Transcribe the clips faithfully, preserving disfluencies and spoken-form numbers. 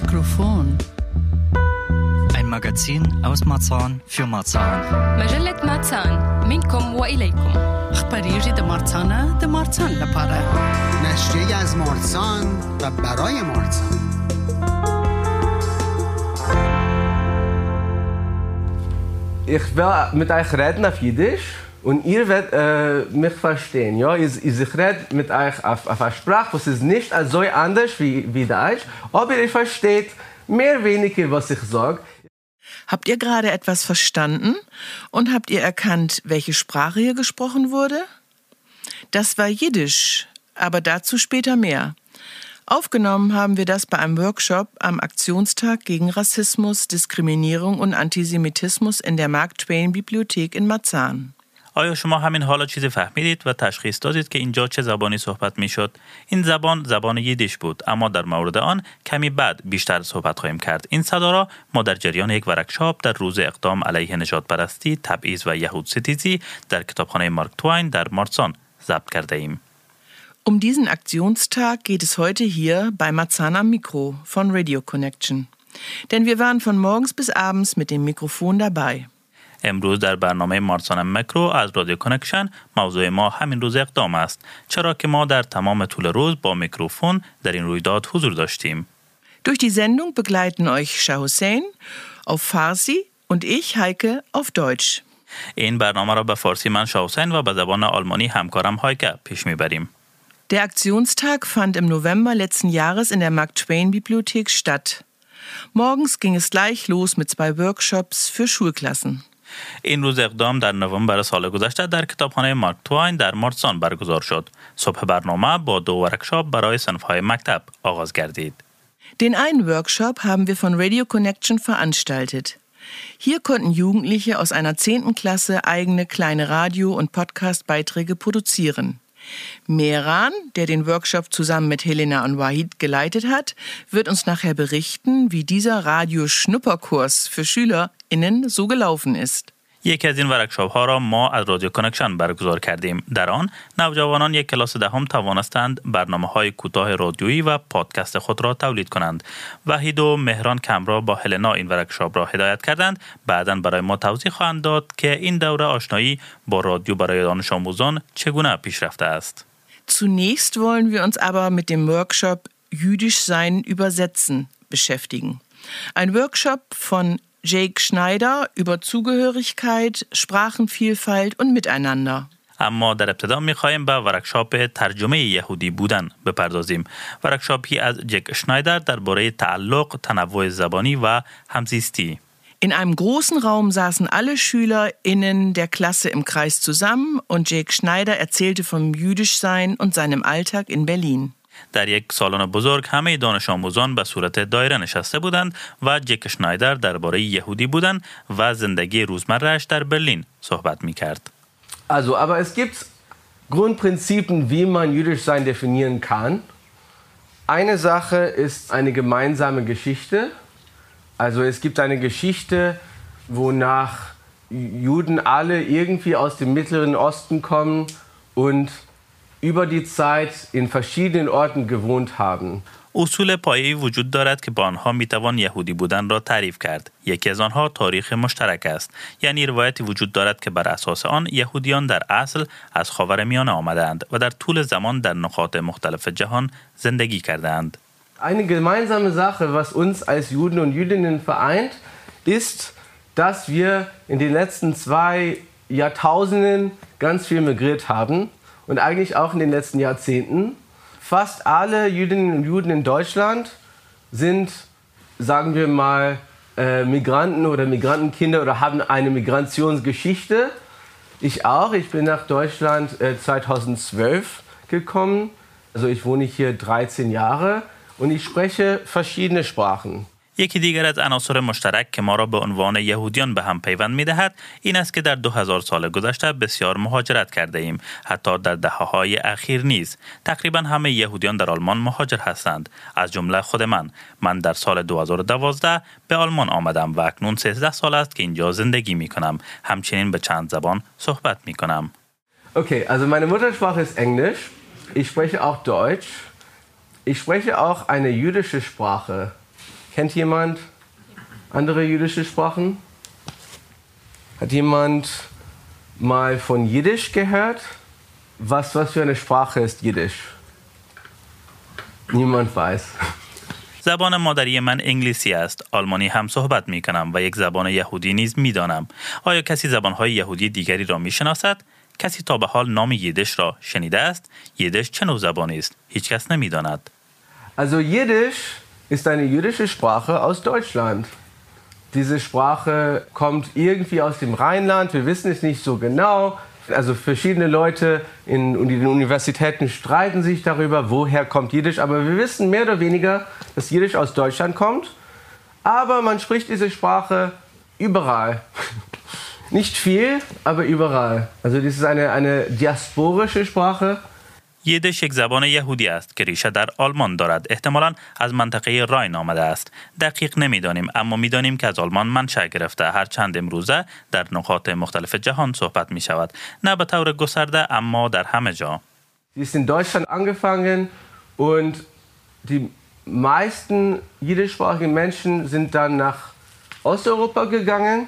Mikrofon. Ein Magazin aus Marzahn für Marzahn. مجلة مارسان منكم وإليكم. أخباريجي د مارسانه د مارسان لپاره. نشریه از مارسان و برای مارسان. Ich will mit euch reden auf Jiddisch und ihr werdet äh, mich verstehen. Ja? Ich, ich rede mit euch auf, auf eine Sprache, was ist nicht so anders wie, wie Deutsch, aber ihr versteht mehr weniger, was ich sage. Habt ihr gerade etwas verstanden und habt ihr erkannt, welche Sprache hier gesprochen wurde? Das war Jiddisch, aber dazu später mehr. Aufgenommen haben wir das bei einem Workshop am Aktionstag gegen Rassismus, Diskriminierung und Antisemitismus in der Mark Twain Bibliothek in Marzahn. آیا شما همین حالا چیزی فهمیدید و تشخیص دادید که اینجا چه زبانی صحبت می شد؟ این زبان زبان ییدیش بود، اما در مورد آن کمی بعد بیشتر صحبت خواهیم کرد. این صدا را ما در جریان یک ورکشاپ در روز اقدام علیه نژاد پرستی، تبعیض و یهود ستیزی در کتابخانه مارک توین در مارسان ضبط کرده ایم. Um diesen Aktionstag geht es heute hier bei Marzahn am Mikro von Radio Connection. Denn wir waren von morgens bis abends mit dem Mikrofon dabei. امروز در برنامه مارسان مکرو از رادیو کانکشن موضوع ما همین روز اقدام است، چرا که ما در تمام طول روز با میکروفون در این رویداد حضور داشتیم. Durch die Sendung begleiten euch Shah Hussein auf Farsi und ich, Heike, auf Deutsch. این برنامه را به فارسی من شاه حسین و به زبان آلمانی همکارم هایکه پیش میبریم. Der Aktionstag fand im November letzten Jahres in der Mark Twain Bibliothek statt. Morgens ging es gleich los mit zwei Workshops für Schulklassen. این روز اقدام در نوامبر سال گذشته در کتابخانه مارک توین در مارسان برگزار شد. صبح برنامه با دو ورکشاپ برای صنف‌های مکتب آغاز گردید. Den einen Workshop haben wir von Radio Connection veranstaltet. Hier konnten Jugendliche aus einer zehnten Klasse eigene kleine Radio- und Podcast-Beiträge produzieren. Mehran, der den Workshop zusammen mit Helena und Wahid geleitet hat, wird uns nachher berichten, wie dieser Radio-Schnupperkurs für SchülerInnen so gelaufen ist. یکی از این ورکشاپ ها را ما از رادیو کانکشن برگزار کردیم. در آن نوجوانان یک کلاس دهم توانستند برنامه های کوتاه رادیویی و پادکست خود را تولید کنند. وحید و مهران کمرا با هلنا این ورکشاپ را هدایت کردند. بعداً برای ما توضیح خواهند داد که این دوره آشنایی با رادیو برای دانش آموزان چگونه پیش رفته است. Zunächst wollen wir uns aber mit dem Workshop Jüdisch sein übersetzen beschäftigen. Ein Workshop von Jake Schneider über Zugehörigkeit, Sprachenvielfalt und Miteinander. اما در ابتدا می‌خوایم به ورکشاپ ترجمه یهودی بودن بپردازیم. ورکشاپی از جک شنایدر درباره تعلق، تنوع زبانی و همزیستی. In einem großen Raum saßen alle SchülerInnen der Klasse im Kreis zusammen und Jake Schneider erzählte vom Jüdischsein und seinem Alltag in Berlin. در یک سالن بزرگ همه دانش آموزان به صورت دایره نشسته بودند و جک شنایدر درباره یهودی بودند و زندگی روزمره‌اش در برلین صحبت می‌کرد. Also, aber es gibt Grundprinzipien, wie man jüdisch sein definieren kann. Eine Sache ist eine gemeinsame Geschichte. Also es gibt eine Geschichte, wonach Juden alle irgendwie aus dem Mittleren Osten kommen und über die Zeit in verschiedenen Orten gewohnt haben. اصول پایه‌ای وجود دارد که با آنها میتوان یهودی بودن را تعریف کرد. یکی از آنها تاریخ مشترک است. یعنی روایتی وجود دارد که بر اساس آن یهودیان در اصل از خاورمیانه آمدند و در طول زمان در نقاط مختلف جهان زندگی کردند. Eine gemeinsame Sache, was uns als Juden und Jüdinnen vereint, ist, dass wir in den letzten zwei Jahrtausenden ganz viel migriert haben. Und eigentlich auch in den letzten Jahrzehnten. Fast alle Jüdinnen und Juden in Deutschland sind, sagen wir mal, äh, Migranten oder Migrantenkinder oder haben eine Migrationsgeschichte. Ich auch. Ich bin nach Deutschland äh, zweitausendzwölf gekommen. Also ich wohne hier dreizehn Jahre und ich spreche verschiedene Sprachen. یکی دیگر از عناصر مشترک که ما را به عنوان یهودیان به هم پیوند می‌دهد این است که در دو هزار سال گذشته بسیار مهاجرت کرده ایم، حتی در دهه‌های اخیر نیز. تقریبا همه یهودیان در آلمان مهاجر هستند، از جمله خود من. من در سال دو هزار و دوازده به آلمان آمدم و اکنون سیزده سال است که اینجا زندگی می‌کنم. همچنین به چند زبان صحبت می‌کنم. Okay, also meine Muttersprache ist Englisch. Ich spreche auch Deutsch. Ich spreche auch eine jüdische Sprache. Kennt jemand andere jüdische Sprachen? Hat jemand mal von Jiddisch gehört? Was, was für eine Sprache ist Jiddisch? Niemand weiß. زبان مادری من انگلیسی است. آلمانی هم صحبت می کنم و یک زبان یهودی نیز می دانم. آیا کسی زبانهای یهودی دیگری را می شناسد؟ کسی تا به حال نام ییدش را شنیده است؟ ییدش چه نوع زبانی است؟ هیچ کس نمی داند. Also Jiddisch ist eine jüdische Sprache aus Deutschland. Diese Sprache kommt irgendwie aus dem Rheinland, wir wissen es nicht so genau. Also verschiedene Leute in, in den Universitäten streiten sich darüber, woher kommt Jiddisch. Aber wir wissen mehr oder weniger, dass Jiddisch aus Deutschland kommt. Aber man spricht diese Sprache überall. Nicht viel, aber überall. Also das ist eine, eine diasporische Sprache. ییدش یک زبان یهودی است که ریشه در آلمان دارد. احتمالاً از منطقه راین آمده است. دقیق نمیدانیم، اما میدانیم که از آلمان منشأ گرفته. هر چند امروزه در نقاط مختلف jahon صحبت می شود. نه به طور گسترده، اما در همه جا. Sie ist in Deutschland angefangen und die meisten jiddischsprachigen Menschen sind dann nach Osteuropa gegangen.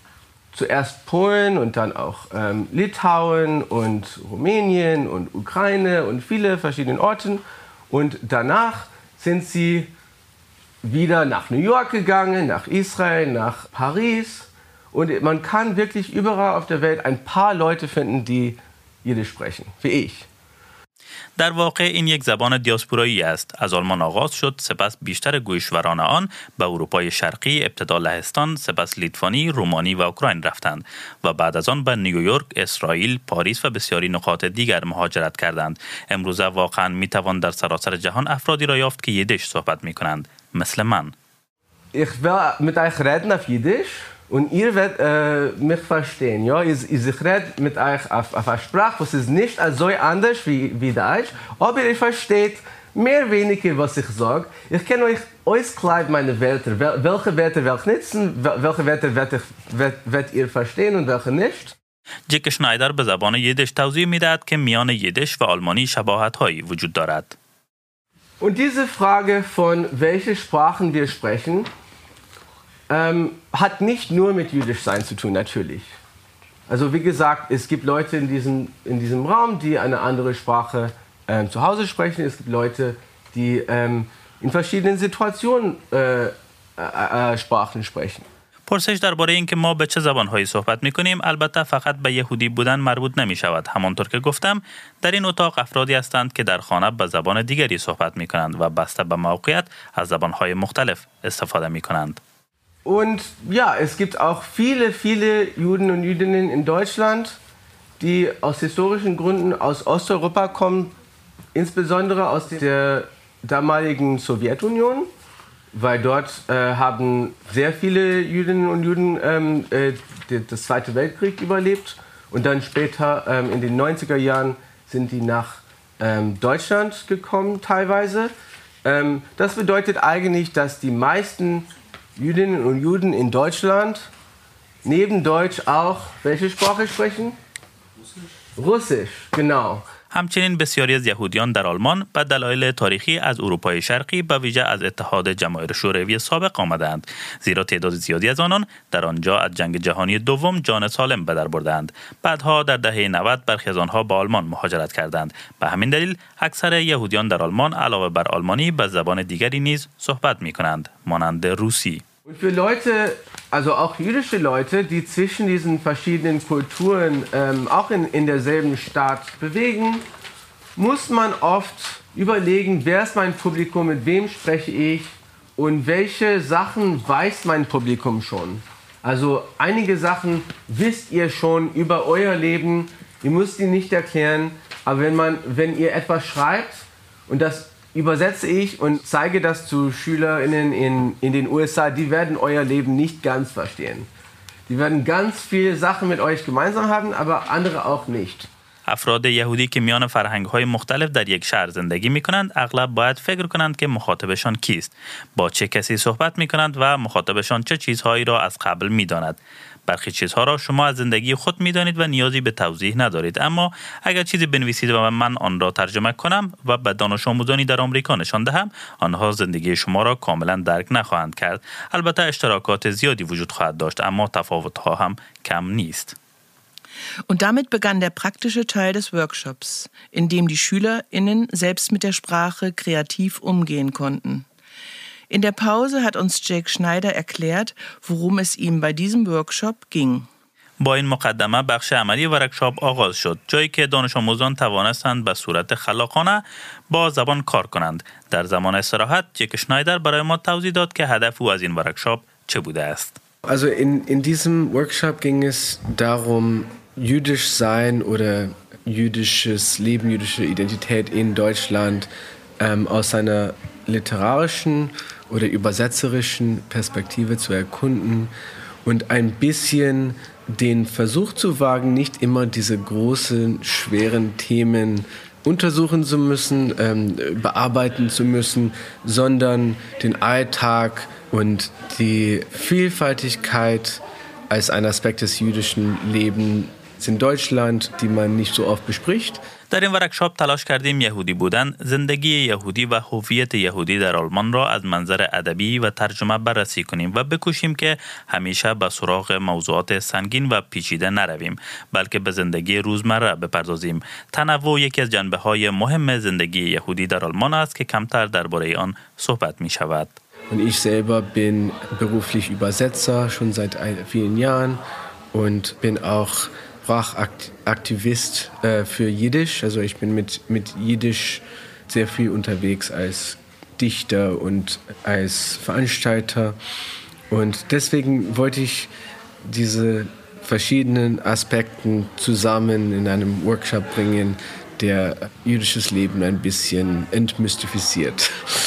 Zuerst Polen und dann auch ähm, Litauen und Rumänien und Ukraine und viele verschiedene Orten. Und danach sind sie wieder nach New York gegangen, nach Israel, nach Paris. Und man kann wirklich überall auf der Welt ein paar Leute finden, die Jiddisch sprechen, wie ich. در واقع این یک زبان دیاسپورایی است. از آلمان آغاز شد، سپس بیشتر گویشوران آن به اروپای شرقی، ابتدا لهستان، سپس لیتوانی، رومانی و اوکراین رفتند و بعد از آن به نیویورک، اسرائیل، پاریس و بسیاری نقاط دیگر مهاجرت کردند. امروزه واقعا میتوان در سراسر جهان افرادی را یافت که ییدش صحبت میکنند، مثل من. Ich will mit euch reden auf Jiddisch. Und ihr werdet äh, mich verstehen, ja? Ich, ich rede mit euch auf, auf eine Sprache, was ist nicht so anders wie, wie Deutsch, aber ihr versteht mehr weniger, was ich sage. Ich kann euch auskleiden meine Wörter, welche Wörter will ich nutzen, welche Wörter werdet werd ihr verstehen und welche nicht. جک شنایدر به زبان ییدش توضیح میدهد که میان ییدش و آلمانی شباهت‌هایی وجود دارد. Und diese Frage von welche Sprachen wir sprechen, Ähm, hat nicht nur mit Jüdisch sein zu tun, natürlich. Also wie gesagt, es gibt Leute in diesem, in diesem Raum, die eine andere Sprache ähm, zu Hause sprechen. Es gibt Leute, die ähm, in verschiedenen Situationen äh, äh, äh, Sprachen sprechen. پرسش درباره اینکه ما به چه زبان‌هایی صحبت می‌کنیم البته فقط به یهودی بودن مربوط نمی‌شود. همانطور که گفتم در این اتاق افرادی هستند که در خانه به زبان دیگری صحبت می‌کنند و بسته به موقعیت از زبان‌های مختلف استفاده می‌کنند. Und ja, es gibt auch viele, viele Juden und Jüdinnen in Deutschland, die aus historischen Gründen aus Osteuropa kommen, insbesondere aus der damaligen Sowjetunion, weil dort äh, haben sehr viele Jüdinnen und Juden ähm, äh, den Zweiten Weltkrieg überlebt und dann später ähm, in den neunziger Jahren sind die nach ähm, Deutschland gekommen teilweise. Ähm, das bedeutet eigentlich, dass die meisten Jüdinnen und Juden in Deutschland neben Deutsch auch welche Sprache sprechen? Russisch. Russisch, genau. همچنین بسیاری از یهودیان در آلمان به دلایل تاریخی از اروپای شرقی به ویژه از اتحاد جماهیر شوروی سابق آمدند، زیرا تعداد زیادی از آنان در آنجا از جنگ جهانی دوم جان سالم به در بردند. بعدها در دهه نود برخی از آنها به آلمان مهاجرت کردند. به همین دلیل اکثر یهودیان در آلمان علاوه بر آلمانی به زبان دیگری نیز صحبت می‌کنند، مانند روسی. Und für Leute, also auch jüdische Leute, die zwischen diesen verschiedenen Kulturen ähm, auch in, in derselben Stadt bewegen, muss man oft überlegen, wer ist mein Publikum, mit wem spreche ich und welche Sachen weiß mein Publikum schon. Also einige Sachen wisst ihr schon über euer Leben, ihr müsst die nicht erklären, aber wenn, man, wenn ihr etwas schreibt und das übersetze ich und zeige das zu SchülerInnen in, in den U S A, die werden euer Leben nicht ganz verstehen. Die werden ganz viele Sachen mit euch gemeinsam haben, aber andere auch nicht. افراد یهودی که میان فرهنگ‌های مختلف در یک شهر زندگی می‌کنند اغلب باید فکر کنند که مخاطبشان کیست، با چه کسی صحبت می‌کنند و مخاطبشان چه چیزهایی را از قبل می‌داند. برخی چیزها را شما از زندگی خود می‌دانید و نیازی به توضیح ندارید، اما اگر چیزی بنویسید و من آن را ترجمه کنم و به دانش آموزانی در آمریکا نشان دهم، آنها زندگی شما را کاملا درک نخواهند کرد. البته اشتراکات زیادی وجود خواهد داشت، اما تفاوت‌ها هم کم نیست. Und damit begann der praktische Teil des Workshops, in dem die SchülerInnen selbst mit der Sprache kreativ umgehen konnten. In der Pause hat uns Jake Schneider erklärt, worum es ihm bei diesem Workshop ging. با این مقدمه بخش عملی ورکشاپ آغاز شد، جایی که دانش آموزان توانستند به صورت خلاقانه با زبان کار کنند. در زمان استراحت جک شنایدر برای ما توضیح داد که هدف او از این ورکشاپ چه بوده است. Also in, in diesem Workshop ging es darum, jüdisch sein oder jüdisches Leben, jüdische Identität in Deutschland ähm, aus einer literarischen oder übersetzerischen Perspektive zu erkunden und ein bisschen den Versuch zu wagen, nicht immer diese großen, schweren Themen untersuchen zu müssen, ähm, bearbeiten zu müssen, sondern den Alltag und die Vielfältigkeit als ein Aspekt des jüdischen Lebens in Deutschland, die man nicht so oft bespricht. در این ورکشاپ تلاش کردیم یهودی بودن، زندگی یهودی و هویت یهودی در آلمان را از منظر ادبی و ترجمه بررسی کنیم و بکوشیم که همیشه به سراغ موضوعات سنگین و پیچیده نرویم، بلکه به زندگی روزمره بپردازیم. تنوع یکی از جنبه‌های مهم زندگی یهودی در آلمان است که کمتر درباره آن صحبت می شود. Und ich selber bin beruflich Übersetzer schon seit vielen Jahren und bin auch Sprachaktivist äh, für Jiddisch. Also ich bin mit, mit Jiddisch sehr viel unterwegs als Dichter und als Veranstalter. Und deswegen wollte ich diese verschiedenen Aspekte zusammen in einem Workshop bringen, der jüdisches Leben ein bisschen entmystifiziert.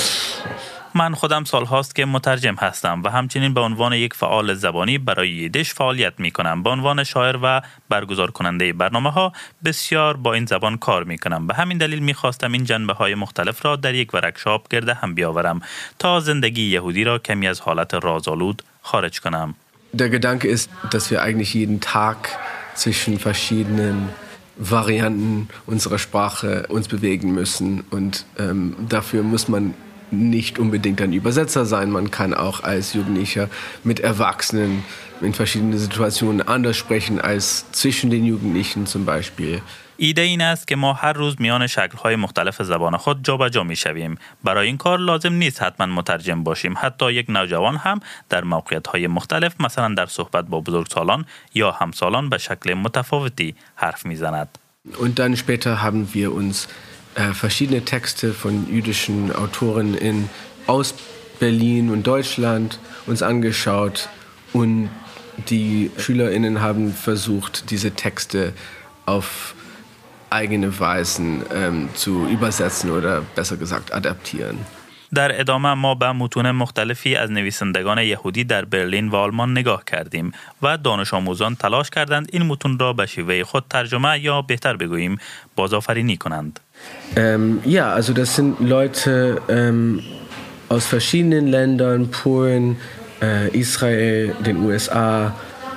من خودم سال هاست که مترجم هستم و همچنین به عنوان یک فعال زبانی برای ییدیش فعالیت می کنم. به عنوان شاعر و برگزار کننده برنامه ها بسیار با این زبان کار می کنم. به همین daliil می خواستم این جنبه های مختلف را در یک ورکشاپ گرده هم بیاورم تا زندگی یهودی را کمی از حالت رازآلود خارج کنم. Der Gedanke ist, dass wir eigentlich jeden Tag zwischen verschiedenen Varianten unserer Sprache uns bewegen müssen und ähm, dafür muss man nicht unbedingt ein Übersetzer sein. Man kann auch als Jugendlicher mit Erwachsenen in verschiedenen Situationen anders sprechen als zwischen den Jugendlichen zum Beispiel. ایده این است که ما هر روز میان شکل‌های مختلف زبان خود جابجا می‌شویم. برای این کار لازم نیست حتما مترجم باشیم. حتی یک نوجوان هم در موقعیت‌های مختلف، مثلا در صحبت با بزرگسالان یا همسالان، به شکل متفاوتی حرف می‌زند. Und dann später haben wir uns äh, verschiedene Texte von jüdischen Autorinnen aus Berlin und Deutschland uns angeschaut und die SchülerInnen haben versucht, diese Texte auf eigene Weisen ähm, zu übersetzen oder besser gesagt adaptieren. در ادامه ما به متون مختلفی از نویسندگان یهودی در برلین و آلمان نگاه کردیم و دانش آموزان تلاش کردند این متون را به شیوه خود ترجمه یا بهتر بگوییم بازآفرینی کنند. Ähm, ja, also das sind Leute ähm, aus verschiedenen Ländern, Polen, äh, Israel, den U S A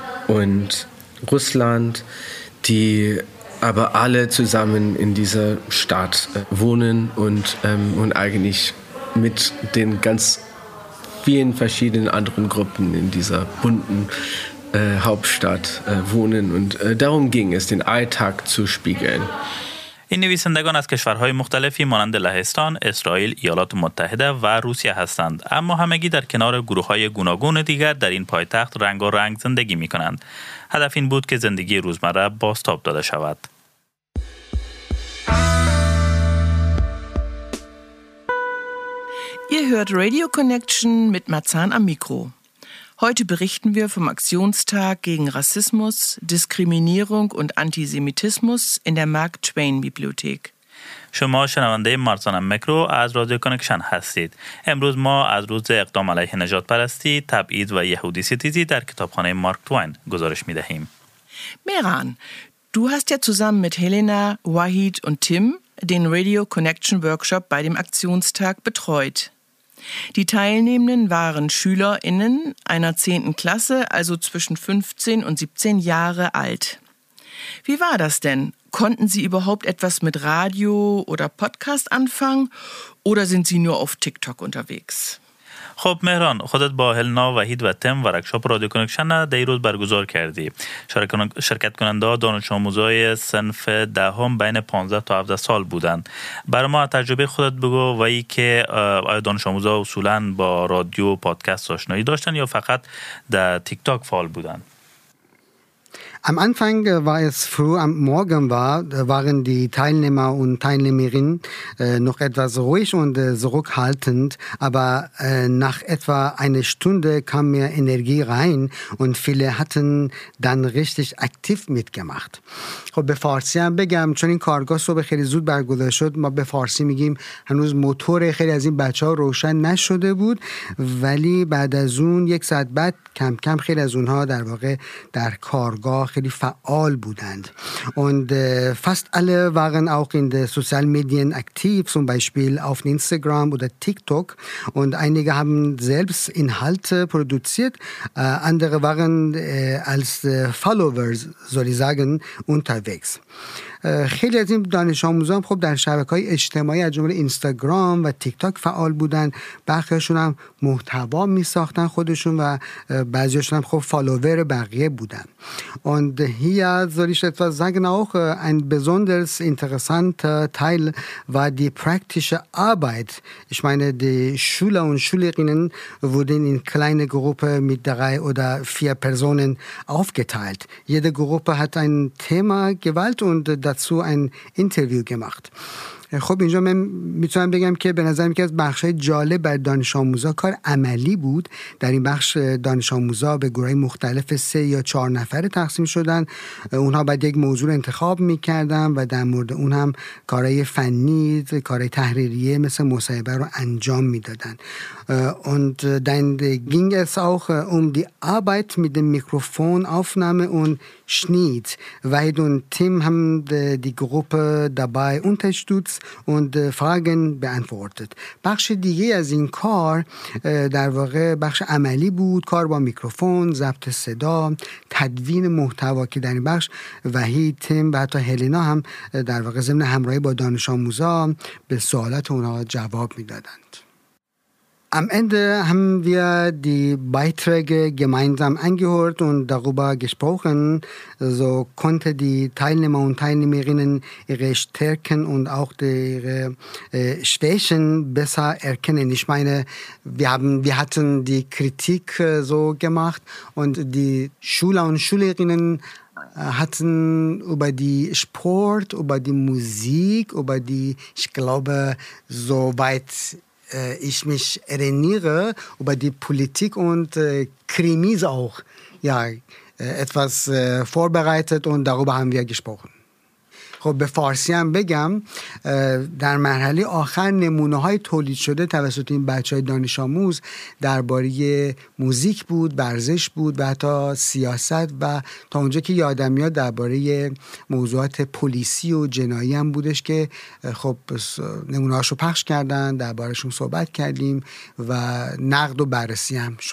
und Russland, die aber alle zusammen in dieser Stadt äh, wohnen und, ähm, und eigentlich mit den ganz vielen verschiedenen anderen Gruppen in dieser bunten äh, Hauptstadt äh, wohnen. Und äh, darum ging es, den Alltag zu spiegeln. این نویسندگان از کشورهای مختلفی مانند لهستان، اسرائیل، ایالات متحده و روسیه هستند، اما همگی در کنار گروه‌های گوناگون دیگر در این پایتخت رنگارنگ زندگی می‌کنند. هدف این بود که زندگی روزمره بازتاب داده شود. Ihr hört Radio Connection mit Marzahn am Mikro. Heute berichten wir vom Aktionstag gegen Rassismus, Diskriminierung und Antisemitismus in der Mark Twain Bibliothek. شما شنونده مارزان میکرو از رادیو کانکشن هستید. امروز ما از روز اقدام علیه نژاد پرستی، تبعیض و یهودی ستیزی در کتابخانه مارک توین گزارش می‌دهیم. Meran, Du hast ja zusammen mit Helena, Wahid und Tim den Radio Connection Workshop bei dem Aktionstag betreut. Die Teilnehmenden waren SchülerInnen einer zehnten Klasse, also zwischen fünfzehn und siebzehn Jahre alt. Wie war das denn? Konnten Sie überhaupt etwas mit Radio oder Podcast anfangen oder sind Sie nur auf TikTok unterwegs? خب مهران، خودت با هلنا، وحید و تم ورکشاپ رادیو کانکشن در این روز برگزار کردی. شرکت کننده ها دانش آموزای صنف دهم بین پانزده تا هفده سال بودند. برای ما تجربه خودت بگو و ای که آیا دانش آموزا اصولاً با رادیو و پادکست آشنایی داشتن یا فقط در تیک تاک فعال بودند؟ Am Anfang war es früh am Morgen war, waren die Teilnehmer und Teilnehmerinnen äh, noch etwas ruhig und äh, zurückhaltend, aber äh, nach etwa einer Stunde kam mehr Energie rein und viele hatten dann richtig aktiv mitgemacht. خب به فارسی هم بگم چون این کارگاه صبح خیلی زود برگزار شد، ما به فارسی میگیم هنوز موتور خیلی از این بچه‌ها روشن نشده بود، ولی بعد از اون یک ساعت بعد کم کم خیلی از اونها در واقع در کارگاه خیلی فعال budand. Und äh, fast alle waren auch in den sozialen Medien aktiv, zum Beispiel auf Instagram oder TikTok. Und einige haben selbst Inhalte produziert, äh, andere waren äh, als äh, Followers, soll ich sagen, unterwegs. خیلی از این دانش آموزان خب در شبکه‌های اجتماعی از جمله اینستاگرام و تیک تاک فعال بودن. برخیشون هم محتوا می ساختن خودشون و بعضیشون هم خب فالوور بقیه بودن. Und hier soll ich etwas sagen, auch ein besonders interessanter Teil war die praktische Arbeit. Ich meine, die Schüler und Schülerinnen wurden in kleine Gruppen mit drei oder vier Personen aufgeteilt. Jede Gruppe hat ein Thema gewählt und dazu ein Interview gemacht. خب اینجا من میتونم بگم که به نظر میاد از بخشای جالب بر دانش آموزا کار عملی بود. در این بخش دانش آموزا به گروه‌های مختلف سه یا چهار نفره تقسیم شدن. اونها بعد یک موضوع انتخاب میکردن و در مورد اون هم کارهای فنی، کارهای تحریریه مثل مصاحبه رو انجام میدادن. Und dann ging es auch um die Arbeit mit dem Mikrofonaufnahme und Schnitt. Wahid und Tim haben die Gruppe dabei unterstützt und Fragen beantwortet. بخش دیگه از این کار در واقع بخش عملی بود، کار با میکروفون، ضبط صدا، تدوین محتوا که در این بخش وحید، تیم و حتی هلینا هم در واقع ضمن همراهی با دانش آموزا به سوالات اونها جواب میدادند. Am Ende haben wir die Beiträge gemeinsam angehört und darüber gesprochen. So konnte die Teilnehmer und Teilnehmerinnen ihre Stärken und auch ihre äh, Schwächen besser erkennen. Ich meine, wir haben, wir hatten die Kritik äh, so gemacht und die Schüler und Schülerinnen hatten über die Sport, über die Musik, über die, ich glaube, so weit ich mich erinnere, über die Politik und äh, Krimis auch ja, äh, etwas äh, vorbereitet und darüber haben wir gesprochen. خب به فارسی هم بگم در مرحله آخر نمونه های تولید شده توسط این بچه های دانش آموز درباره موزیک بود، ورزش بود و حتی سیاست و تا اونجا که یادم میاد درباره موضوعات پلیسی و جنایی هم بودش که خب نمونه هاشو پخش کردن، دربارهشون صحبت کردیم و نقد و بررسی هم شد.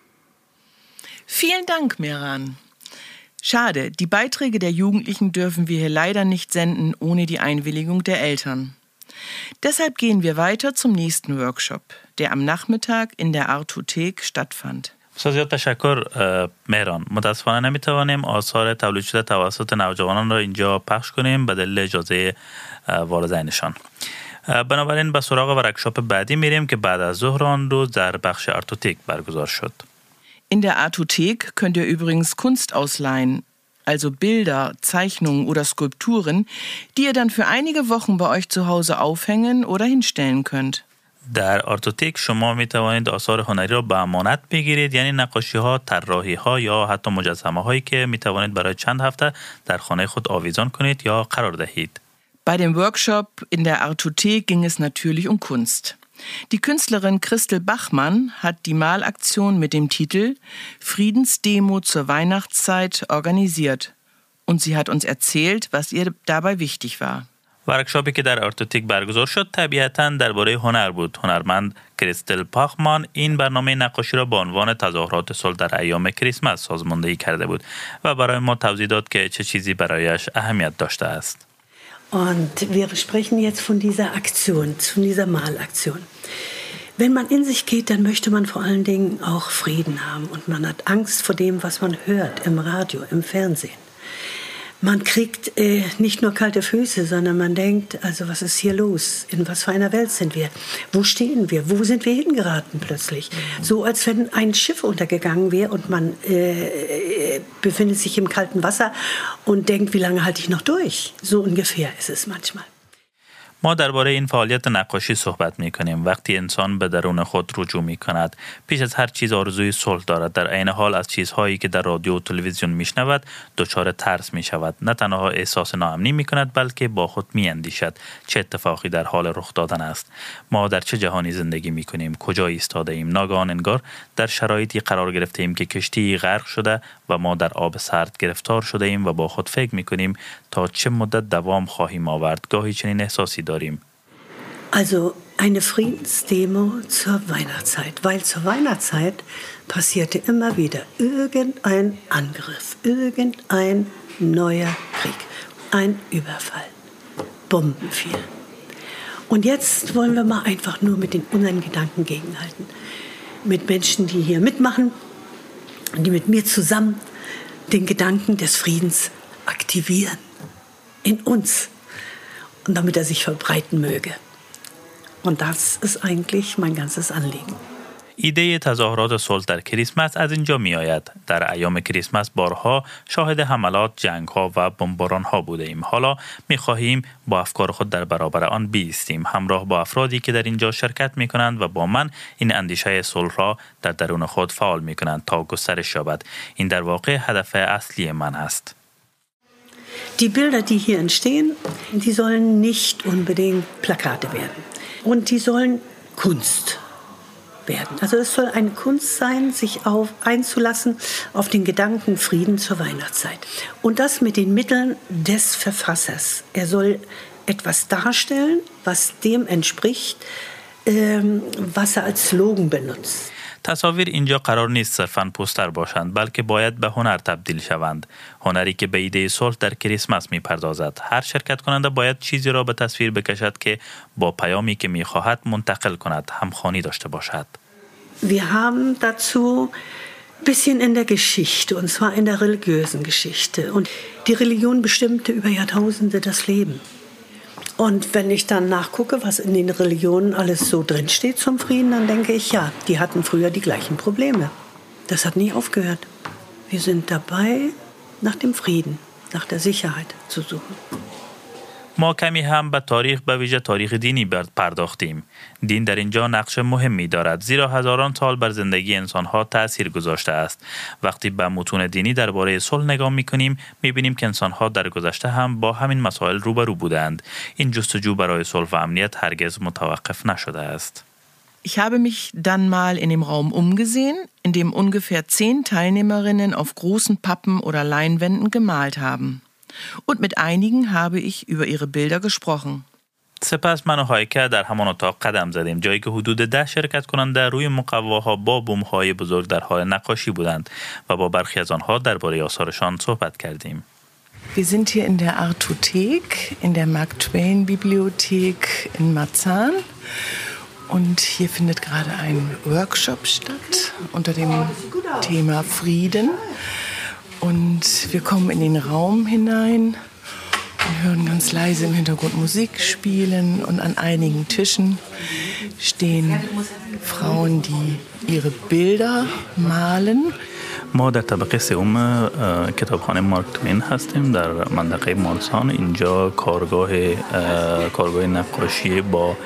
Vielen Dank, Mehran. Schade, die Beiträge der Jugendlichen dürfen wir hier leider nicht senden ohne die Einwilligung der Eltern. Deshalb gehen wir weiter zum nächsten Workshop, der am Nachmittag in der Artothek stattfand. بسیار تشکر مهران. متاسفانه نمیتوانیم آثار تولید شده توسط نوجوانان را اینجا پخش کنیم به دلیل اجازه والدینشان. بنابراین به سراغ ورکشاپ بعدی میریم که بعد از ظهر آن روز در بخش آرتوتک برگزار شد. In der Artothek könnt ihr übrigens Kunst ausleihen, also Bilder, Zeichnungen oder Skulpturen, die ihr dann für einige Wochen bei euch zu Hause aufhängen oder hinstellen könnt. در آرتوتک شما می توانید آثار هنری را به امانت بگیرید، یعنی نقاشی ها، طراحی ها یا حتی مجسمه هایی که می توانید برای چند هفته در خانه خود آویزان کنید یا قرار دهید. Bei dem Workshop in der Artothek ging es natürlich um Kunst. Die Künstlerin Christel Bachmann hat die Malaktion mit dem Titel Friedensdemo zur Weihnachtszeit organisiert Und sie hat uns erzählt, was ihr dabei wichtig war. ورکشاپی که در آرتوتیک برگزار شد طبیعتاً درباره هنر بود. هنرمند کریستل پاخمان این برنامه نقاشی را با عنوان تظاهرات صلح در ایام کریسمس سازماندهی کرده بود و برای ما توضیح داد که چه چیزی برایش اهمیت داشته است. Und wir sprechen jetzt von dieser Aktion, von dieser Malaktion. Wenn man in sich geht, dann möchte man vor allen Dingen auch Frieden haben und man hat Angst vor dem, was man hört im Radio, im Fernsehen. Man kriegt äh, nicht nur kalte Füße, sondern man denkt, also was ist hier los? In was für einer Welt sind wir? Wo stehen wir? Wo sind wir hingeraten plötzlich? So als wenn ein Schiff untergegangen wäre und man äh, befindet sich im kalten Wasser und denkt, wie lange halte ich noch durch? So ungefähr ist es manchmal. ما درباره این فعالیت نقاشی صحبت می کنیم. وقتی انسان به درون خود رجوع می کند، پیش از هر چیز آرزوی صلح دارد. در عین حال از چیزهایی که در رادیو و تلویزیون می شنود دچار ترس می شود. نه تنها احساس ناامنی می کند بلکه با خود می اندیشد چه اتفاقی در حال رخ دادن است. ما در چه جهانی زندگی می کنیم؟ کجا ایستاده ایم؟ ناگهان انگار در شرایطی قرار گرفته ایم که کشتی غرق شده و ما در آب سرد گرفتار شده ایم و با خود فکر می کنیم تا چه مدت دوام خواهیم آورد. گاهی چنین احساسی داریم. Also eine Friedensdemo zur Weihnachtszeit, weil zur Weihnachtszeit passierte immer wieder irgendein Angriff, irgendein neuer Krieg, ein Überfall, Bomben fielen. Und jetzt wollen wir mal einfach nur mit den unseren Gedanken gegenhalten. Mit Menschen, die hier mitmachen und die mit mir zusammen den Gedanken des Friedens aktivieren. In uns. Und damit er sich verbreiten möge. Und das ist eigentlich mein ganzes Anliegen. ایده تظاهرات صلح در کریسمس از اینجا می آید. در ایام کریسمس بارها شاهد حملات، جنگ‌ها و بمباران‌ها بوده ایم. حالا می خواهیم با افکار خود در برابر آن بایستیم، همراه با افرادی که در اینجا شرکت می کنند و با من این اندیشه صلح را در درون خود فعال می کنند تا گسترش یابد. این در واقع هدف اصلی من است. Die Bilder, die hier entstehen, die sollen nicht unbedingt Plakate werden. Und die sollen Kunst werden. Also es soll eine Kunst sein, sich auf, einzulassen auf den Gedanken Frieden zur Weihnachtszeit. Und das mit den Mitteln des Verfassers. Er soll etwas darstellen, was dem entspricht, ähm, was er als Slogan benutzt. تصاویر اینجا قرار نیست صرفاً پوستر باشند بلکه باید به هنر تبدیل شوند. هنری که به ایده صلح در کریسمس می‌پردازد. هر شرکت کننده باید چیزی را به تصویر بکشد که با پیامی که می‌خواهد منتقل کند، همخوانی داشته باشد. Wir haben dazu ein bisschen in der Geschichte, und zwar in der religiösen Geschichte. Und die Religion bestimmte über Jahrtausende das Leben. Und wenn ich dann nachgucke, was in den Religionen alles so drinsteht zum Frieden, dann denke ich, ja, die hatten früher die gleichen Probleme. Das hat nie aufgehört. Wir sind dabei, nach dem Frieden, nach der Sicherheit zu suchen. ما کمی هم به تاریخ به ویژه تاریخ دینی پرداختیم. دین در اینجا نقش مهمی دارد زیرا هزاران سال بر زندگی انسان‌ها تأثیر گذاشته است. وقتی به متون دینی درباره صلح نگاه می‌کنیم می‌بینیم که انسان‌ها در گذشته هم با همین مسائل روبرو بودند. این جستجو برای صلح و امنیت هرگز متوقف نشده است. Ich habe mich dann mal in dem Raum umgesehen, in dem ungefähr zehn Teilnehmerinnen auf großen Pappen oder Leinwänden gemalt haben. Und mit einigen habe ich über ihre Bilder gesprochen. سپس من و هایکه در همان اتاق قدم زدیم، جایی که حدود ده شرکت کننده روی مقواها با بوم‌های بزرگ در حال نقاشی بودند و با برخی از آنها درباره آثارشان صحبت کردیم. Wir sind hier in der Artothek, in der Mark Twain Bibliothek in Marzahn. Und hier findet gerade ein Workshop statt unter dem Thema Frieden. Und wir kommen in den Raum hinein und hören ganz leise im Hintergrund Musik spielen. Und an einigen Tischen stehen Frauen, die ihre Bilder malen. ما در طبقه سوم کتابخانه مارک توین هستیم در منطقه مارسان. اینجا کارگاه کارگاه نقاشی با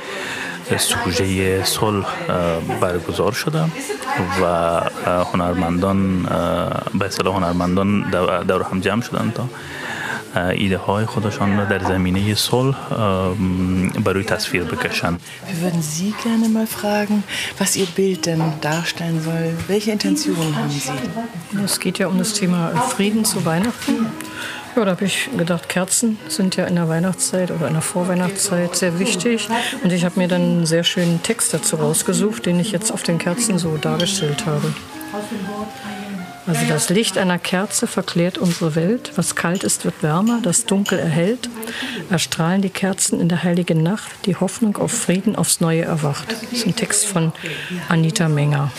سوژه صلح برگزار شده و هنرمندان به اصطلاح هنرمندان دور هم جمع شدن تا ایده های خودشان را در زمینه صلح برای تصویر بکشن. Wir würden Sie gerne mal fragen, was Ihr Bild denn darstellen soll. Welche Intentionen haben Sie? Es geht ja um das Thema Frieden zu Weihnachten. Ja, da habe ich gedacht, Kerzen sind ja in der Weihnachtszeit oder in der Vorweihnachtszeit sehr wichtig. Und ich habe mir dann einen sehr schönen Text dazu rausgesucht, den ich jetzt auf den Kerzen so dargestellt habe. Also das Licht einer Kerze verklärt unsere Welt. Was kalt ist, wird wärmer, das Dunkel erhellt. Erstrahlen die Kerzen in der heiligen Nacht, die Hoffnung auf Frieden aufs Neue erwacht. Das ist ein Text von Anita Menger.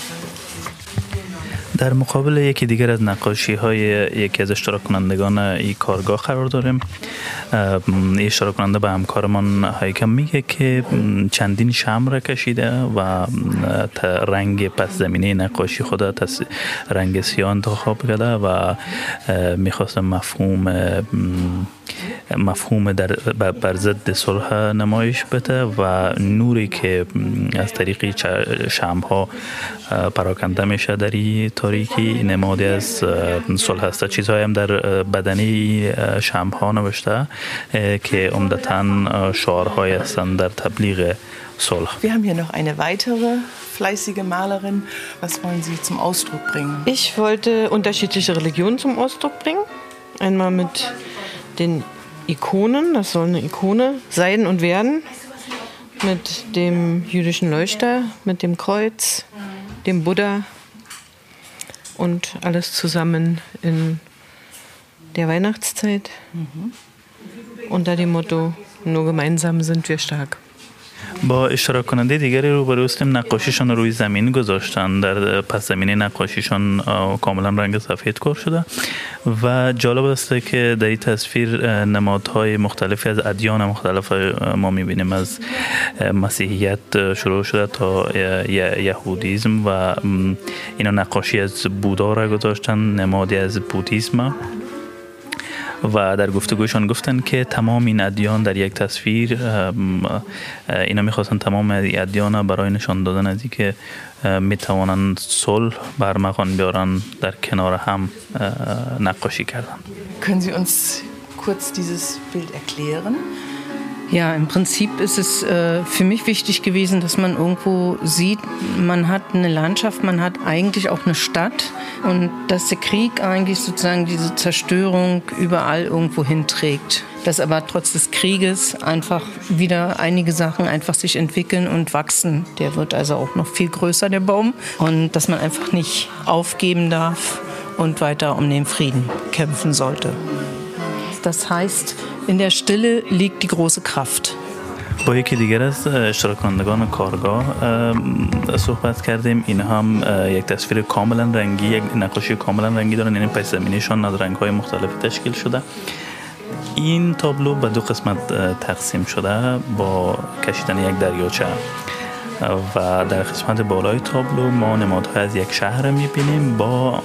در مقابل یکی دیگر از نقاشی های یکی از اشتراک کنندگان این کارگاه قرار داریم. این اشتراک کننده به همکارمان هایکم میگه که چندین شمع را کشیده و رنگ پس زمینه نقاشی خود رنگ سیاه انتخاب کرده و میخواست مفهوم مفهوم در بر ضد صلح نمایش بده و نوری که از طریق شمع ها پراکنده میشه در این تاریکی نمادی از صلح است. چیزهایی هم در بدنی شمع ها نوشته که عمدتاً شعارهای هستند در تبلیغ صلح. Wir haben hier noch eine weitere fleißige Malerin. Was wollen Sie zum Ausdruck bringen? Ich wollte unterschiedliche Religionen zum Ausdruck bringen. Einmal mit den Ikonen, das soll eine Ikone sein und werden, mit dem jüdischen Leuchter, mit dem Kreuz, dem Buddha und alles zusammen in der Weihnachtszeit mhm. unter dem Motto nur gemeinsam sind wir stark. با اشتراک کننده دیگری رو برای هستیم نقاشیشان رو روی زمین گذاشتن. در پس زمینه نقاشیشان کاملا رنگ سفید کار شده و جالب است که در این تصویر نمادهای مختلفی از ادیان مختلف ما میبینیم. از مسیحیت شروع شده تا یهودیسم و اینا نقاشی از بودا را گذاشتن، نمادی از بودیسم. و در گفتگوشان گفتن که تمام این ادیان در یک تصویر، اینا میخواستن تمام ادیان برای نشان دادن از اینکه میتوانند صلح برمغان بیارن در کنار هم نقاشی کردن. Können Sie uns kurz dieses Bild erklären? Ja, im Prinzip ist es äh, für mich wichtig gewesen, dass man irgendwo sieht, man hat eine Landschaft, man hat eigentlich auch eine Stadt und dass der Krieg eigentlich sozusagen diese Zerstörung überall irgendwo hinträgt. Dass aber trotz des Krieges einfach wieder einige Sachen einfach sich entwickeln und wachsen. Der wird also auch noch viel größer, der Baum. Und dass man einfach nicht aufgeben darf und weiter um den Frieden kämpfen sollte. Das heißt, in der Stille liegt die große Kraft. با یکی دیگر از اشتراک کنندگان کارگاه صحبت کردیم. این هم یک تصویر کاملا رنگی، یک نقاشی کاملا رنگی دارن، یعنی پس زمینیشان از رنگ‌های مختلف تشکیل شده. این تابلو به دو قسمت تقسیم شده با کشیدن یک دریاچه و در قسمت بالای تابلو ما نمادهای از یک شهر می‌بینیم با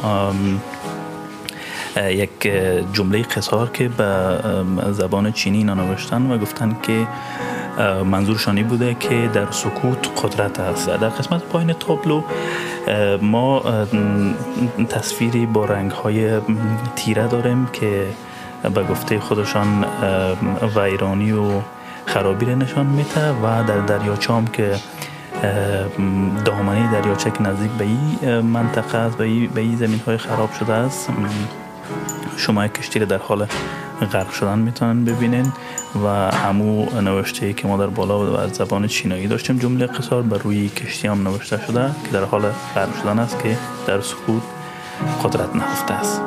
یک جمله قصار که به زبان چینی اینا نوشتن و گفتن که منظورشانی بوده که در سکوت قدرت است. در قسمت پایین تابلو ما تصویری با رنگ‌های تیره داریم که به گفته خودشان ویرانی و خرابی را نشان میده و در دریاچه هم که دامنه دریاچه که نزدیک به این منطقه است، به این زمین‌های خراب شده است، شما کشتی را در حال غرق شدن میتونن ببینین و همو نوشته که ما در بالا از زبان چینایی داشتیم جمله قصار بر روی کشتی هم نوشته شده که در حال غرق شدن است که در سکوت قدرت نهفته است.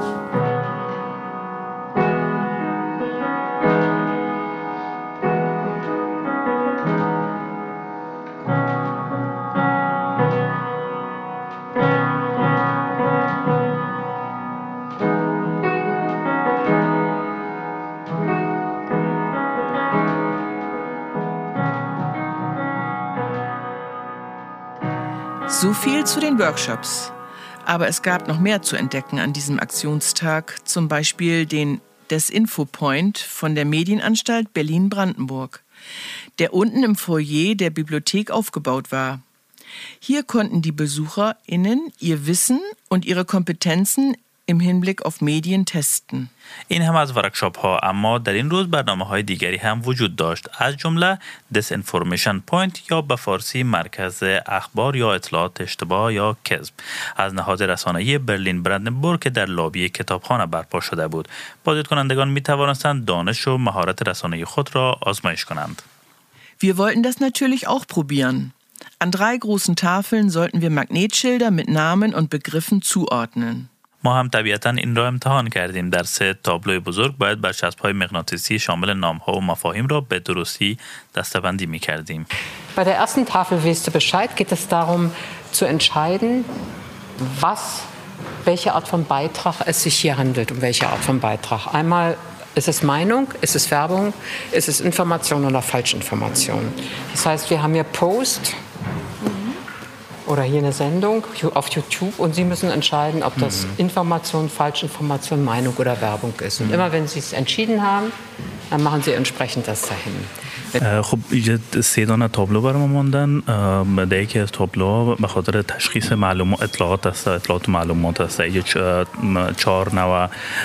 So viel zu den Workshops. Aber es gab noch mehr zu entdecken an diesem Aktionstag, zum Beispiel den Desinfo-Point von der Medienanstalt Berlin-Brandenburg, der unten im Foyer der Bibliothek aufgebaut war. Hier konnten die BesucherInnen ihr Wissen und ihre Kompetenzen im Hinblick auf Medien testen. این هم از ورکشاپ ها، اما در این روز برنامه های دیگری هم وجود داشت، از جمله دیسانفورمیشن پوینت یا به فارسی مرکز اخبار یا اطلاعات اشتباه یا کذب از نهاد رسانه‌ای برلین برندنبورگ که در لابی کتابخانه برپا شده بود. بازدید کنندگان می توانستند دانش و مهارت رسانه‌ای خود را آزمایش کنند. Wir wollten das natürlich auch probieren. An drei großen Tafeln sollten wir Magnetschilder mit Namen und Begriffen zuordnen. ما هم طبیعتاً این را امتحان کردیم. در سه تابلوی بزرگ باید برچسب‌های مغناطیسی شامل نام‌ها و مفاهیم را به درستی دسته‌بندی می‌کردیم. Bei der ersten Tafel weißt du Bescheid, geht es darum zu entscheiden, was, welche Art von Beitrag es sich hier handelt, um welche Art von Beitrag. Einmal ist es Meinung, ist es Werbung, ist es Information oder Falschinformation. Das heißt, wir haben hier Post oder hier eine Sendung auf YouTube und Sie müssen entscheiden, ob das Information, Falschinformation, Meinung oder Werbung ist. Und immer wenn Sie es entschieden haben, dann machen Sie entsprechend das dahin. خب اینجا سه دانه تابلو برام ماندن. در یکی از تابلوها به خاطر تشخیص معلومات اطلاعات است، اطلاعات و معلومات است. اینجا چهار نوع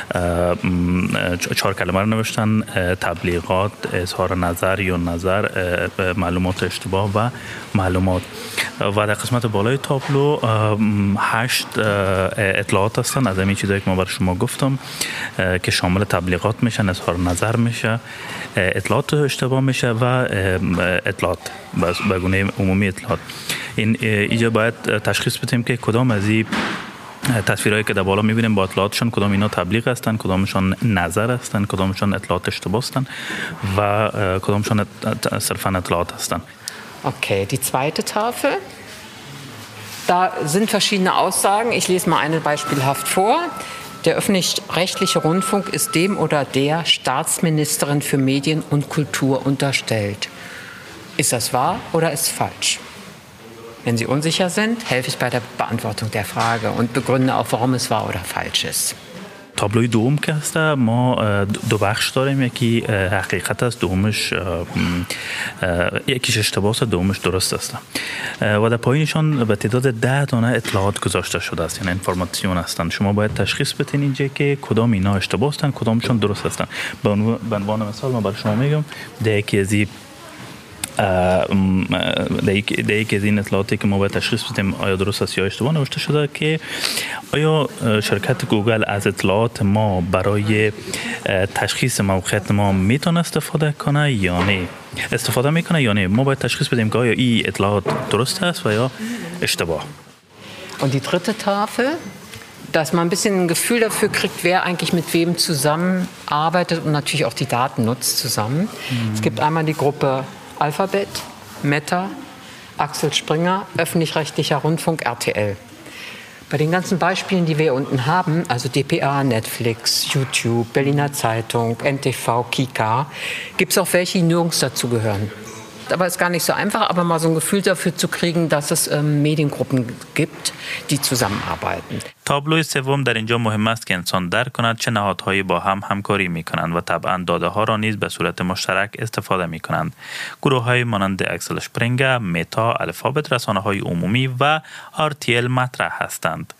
چهار کلمه رو نوشتن: تبلیغات، اظهار نظر یا نظر، معلومات اشتباه و معلومات. و در قسمت بالای تابلو هشت اطلاعات هستن از همین چیزایی که ما برای شما گفتم که شامل تبلیغات میشن، اظهار نظر میشه، اطلاعات اشتباه میشه و اطلاعات به گونه عمومی اطلاعات. این اینجا باید تشخیص بدیم که کدام از این تصویرهایی که در بالا میبینیم با اطلاعاتشان کدام اینا تبلیغ هستن، کدامشان نظر هستن، کدامشان اطلاعات اشتباه هستن و کدامشان صرفا اطلاعات هستن. Okay, die zweite Tafel. Da sind verschiedene Aussagen. Ich lese mal eine beispielhaft vor. Der öffentlich-rechtliche Rundfunk ist dem oder der Staatsministerin für Medien und Kultur unterstellt. Ist das wahr oder ist falsch? Wenn Sie unsicher sind, helfe ich bei der Beantwortung der Frage und begründe auch, warum es wahr oder falsch ist. تابلوی دوم که هست ما دو بخش داریم، یکی حقیقت است، دومش یکیش اشتباه است، دومش درست است. و در پایینشان به تعداد ده دانه اطلاعات گذاشته شده است، یعنی انفورماسیون هستند. شما باید تشخیص بدین اینجا که کدام اینا اشتباه هستند، کدامشون درست هستند. به عنوان مثال من برای شما میگم در یکی از این در یکی از این اطلاعاتی که ما باید تشخیص بدیم آیا درست است یا اشتباه، نوشته شده که آیا شرکت گوگل از اطلاعات ما برای تشخیص موقعیت ما میتونه استفاده کنه یا نه، استفاده میکنه یا نه. ما باید تشخیص بدیم که آیا این اطلاعات درست است و یا اشتباه. Und die dritte Tafel, dass man ein bisschen ein Gefühl dafür kriegt, wer eigentlich mit wem zusammenarbeitet und natürlich auch die Daten nutzt zusammen. Mhm. Es gibt einmal die Gruppe Alphabet, Meta, Axel Springer, öffentlich-rechtlicher Rundfunk, R T L. Bei den ganzen Beispielen, die wir hier unten haben, also D P A, Netflix, YouTube, Berliner Zeitung, N T V, Kika, gibt es auch welche, die nirgends dazugehören. Aber es ist gar nicht so einfach, aber mal so ein Gefühl dafür zu kriegen, dass es ähm, Mediengruppen gibt, die zusammenarbeiten. تابلوی سوم در اینجا مهم است که انسان درک کند چه نهادهایی با هم همکاری می کنند و طبعا داده ها را نیز به صورت مشترک استفاده می کنند. گروه های مانند اکسل شپرینگر، متا، الفابت، رسانه های عمومی و آر تی ال مطرح هستند.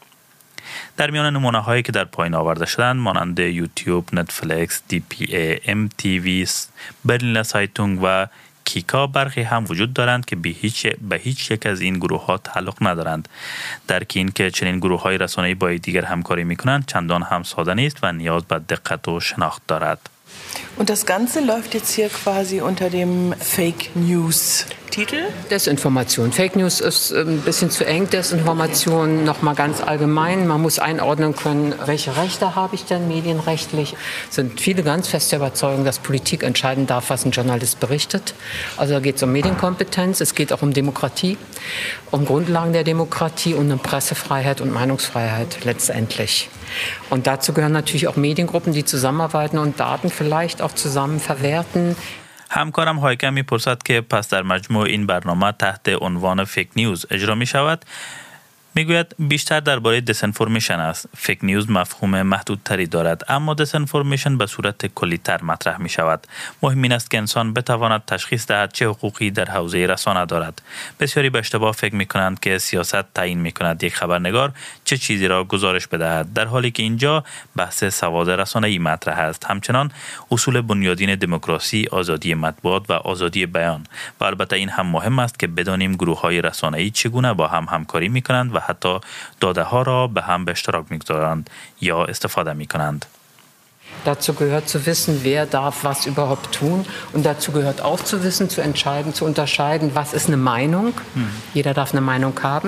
در میان نمونه هایی که در پایین آورده شدند مانند یوتیوب، نتفلیکس، دی پی ای، ام تی وی، برلینر سایتونگ و کیکا برخی هم وجود دارند که به هیچ به هیچ یک از این گروه ها تعلق ندارند. درک این که چنین گروه های رسانه‌ای با دیگر همکاری می‌کنند چندان هم ساده نیست و نیاز به دقت و شناخت دارد. Und das Ganze läuft jetzt hier quasi unter dem Fake News Titel? Desinformation. Fake News ist ein bisschen zu eng. Desinformation noch mal ganz allgemein. Man muss einordnen können, welche Rechte habe ich denn medienrechtlich. Es sind viele ganz feste Überzeugung, dass Politik entscheiden darf, was ein Journalist berichtet. Also da geht es um Medienkompetenz, es geht auch um Demokratie, um Grundlagen der Demokratie und um Pressefreiheit und Meinungsfreiheit letztendlich. Und dazu gehören natürlich auch Mediengruppen, die zusammenarbeiten und Daten vielleicht auch zusammen verwerten. همکارم هایکم میپرسد که پس در مجموع این برنامه تحت عنوان فیک نیوز اجرا می شود. میگوید بیشتر درباره دیسانفورمیشن است. فیک نیوز مفهوم محدودتری دارد، اما دیسانفورمیشن به صورت کلی‌تر مطرح می شود. مهم این است که انسان بتواند تشخیص دهد چه حقوقی در حوزه رسانه دارد. بسیاری به اشتباه فکر می کنند که سیاست تعیین می کند یک خبرنگار چه چیزی را گزارش بدهد، در حالی که اینجا بحث سواد رسانه‌ای مطرح است. همچنان اصول بنیادین دموکراسی، آزادی مطبوعات و آزادی بیان. و البته این هم مهم است که بدانیم گروه‌های رسانه‌ای چگونه با هم همکاری می کنند و حتی داده ها را به هم به اشتراک می‌گذارند یا استفاده می‌کنند. Dazu gehört zu wissen, wer darf was überhaupt tun. Und dazu gehört auch zu wissen, zu entscheiden, zu unterscheiden, was ist eine Meinung. Hm. Jeder darf eine Meinung haben.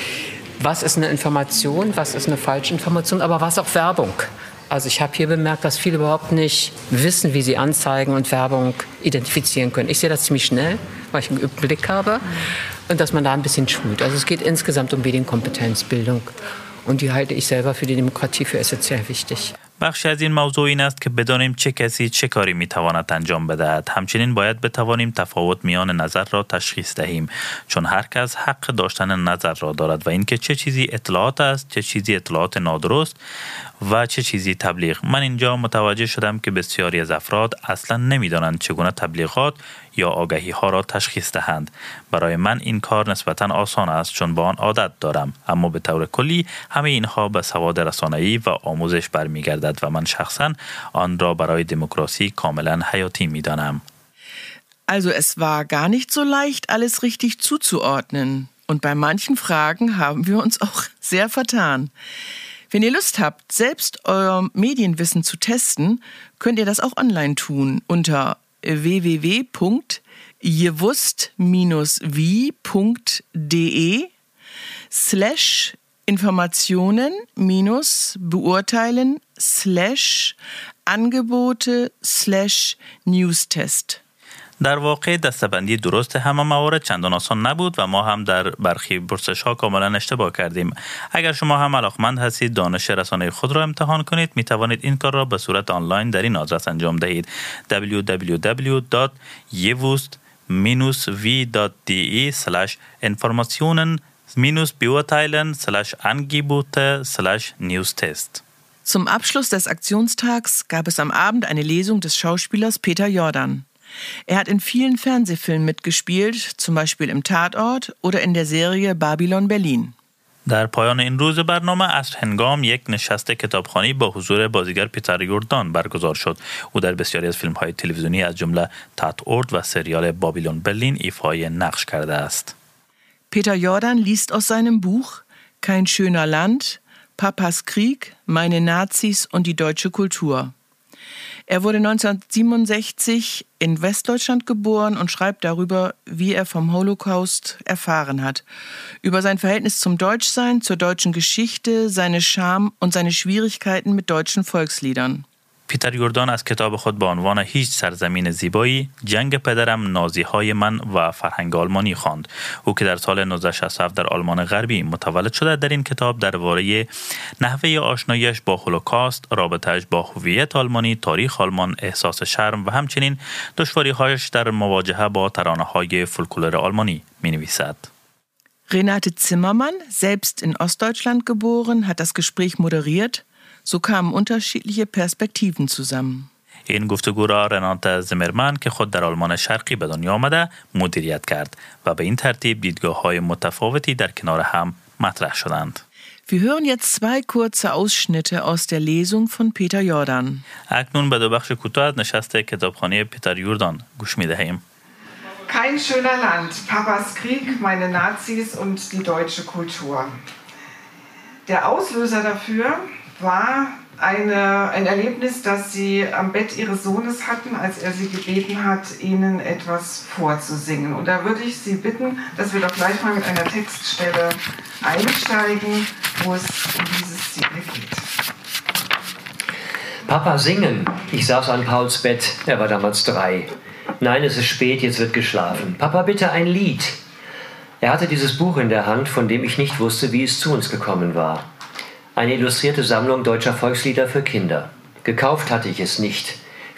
Was ist eine Information, was ist eine Falschinformation, aber was auch Werbung. Also ich habe hier bemerkt, dass viele überhaupt nicht wissen, wie sie Anzeigen und Werbung identifizieren können. Ich sehe das ziemlich schnell, weil ich einen geübten Blick habe. Und dass man da ein bisschen schult. Also es geht insgesamt um Medienkompetenzbildung. Und die halte ich selber für die Demokratie für essentiell wichtig. بخشی از این موضوع این است که بدانیم چه کسی چه کاری میتواند انجام بدهد. همچنین باید بتوانیم تفاوت میان نظر را تشخیص دهیم، چون هر کس حق داشتن نظر را دارد و اینکه چه چیزی اطلاعات است، چه چیزی اطلاعات نادرست و چه چیزی تبلیغ. من اینجا متوجه شدم که بسیاری از افراد اصلا نمیدانند چگونه تبلیغات یا آگهی ها را تشخیص دهند. برای من این کار نسبتا آسان است چون با آن عادت دارم، اما به طور کلی همه اینها به سواد رسانه‌ای و آموزش برمیگردد و من شخصا آن را برای دموکراسی کاملا حیاتی می‌دانم. Also es war gar nicht so leicht, alles richtig zuzuordnen. Und bei manchen Fragen haben wir uns auch sehr vertan. Wenn ihr Lust habt, selbst euer Medienwissen zu testen, könnt ihr das auch online tun unter w w w punkt jewusst wie punkt de slash Informationen minus beurteilen slash Angebote slash Newstest. در واقع دسته‌بندی درست همه موارد چندان آسان نبود و ما هم در برخی پرسش ها کاملا اشتباه کردیم. اگر شما هم علاقمند هستید دانش رسانه خود را امتحان کنید، می توانید این کار را به صورت آنلاین در این آدرس انجام دهید: w w w dot jewusst wie dot d e slash informationen minus beurteilen slash angebote slash newstest. Zum Abschluss des Aktionstags gab es am Abend eine Lesung des Schauspielers Peter Jordan. Er hat in vielen Fernsehfilmen mitgespielt, zum Beispiel im Tatort oder in der Serie Babylon Berlin. در پایان این روز برنامه عصر هنگام یک نشست کتابخوانی با حضور بازیگر پیتر یوردان برگزار شد. او در بسیاری از فیلم‌های تلویزیونی از جمله تاتort و سریال بابیلون برلین ایفای نقش کرده است. Peter Jordan liest aus seinem Buch Kein schöner Land, Papas Krieg, meine Nazis und die deutsche Kultur. Er wurde neunzehnhundertsiebenundsechzig in Westdeutschland geboren und schreibt darüber, wie er vom Holocaust erfahren hat. Über sein Verhältnis zum Deutschsein, zur deutschen Geschichte, seine Scham und seine Schwierigkeiten mit deutschen Volksliedern. پیتر یوردان از کتاب خود با عنوان هیچ سرزمین زیبایی، جنگ پدرم، نازی‌های من و فرهنگ آلمانی خواند. او که در سال نوزده شصت و هفت در آلمان غربی متولد شده، در این کتاب درباره نحوه آشناییش با هولوکاست، رابطه‌اش با هویت آلمانی، تاریخ آلمان، احساس شرم و همچنین دشواری‌هایش در مواجهه با ترانه‌های فولکلور آلمانی می‌نویسد. Renate Zimmermann, selbst in Ostdeutschland geboren, hat das Gespräch moderiert. So kamen unterschiedliche Perspektiven zusammen. این گفتگو را رنات زیمرمن که خود در آلمان شرقی به دنیا آمده مدیریت کرد و به این ترتیب دیدگاه‌های متفاوتی در کنار هم مطرح شدند. Wir hören jetzt zwei kurze Ausschnitte aus der Lesung von Peter Jordan. اکنون به دو بخش کوتاه از نشست کتابخوانی پیتر یوردان گوش می‌دهیم. Kein schöner Land, Papas Krieg, meine Nazis und die deutsche Kultur. Der Auslöser dafür war eine, ein Erlebnis, das sie am Bett ihres Sohnes hatten, als er sie gebeten hat, ihnen etwas vorzusingen. Und da würde ich Sie bitten, dass wir doch gleich mal mit einer Textstelle einsteigen, wo es um diese Szene geht. Papa, singen! Ich saß an Pauls Bett, er war damals drei. Nein, es ist spät, jetzt wird geschlafen. Papa, bitte ein Lied! Er hatte dieses Buch in der Hand, von dem ich nicht wusste, wie es zu uns gekommen war. Eine illustrierte Sammlung deutscher Volkslieder für Kinder. Gekauft hatte ich es nicht.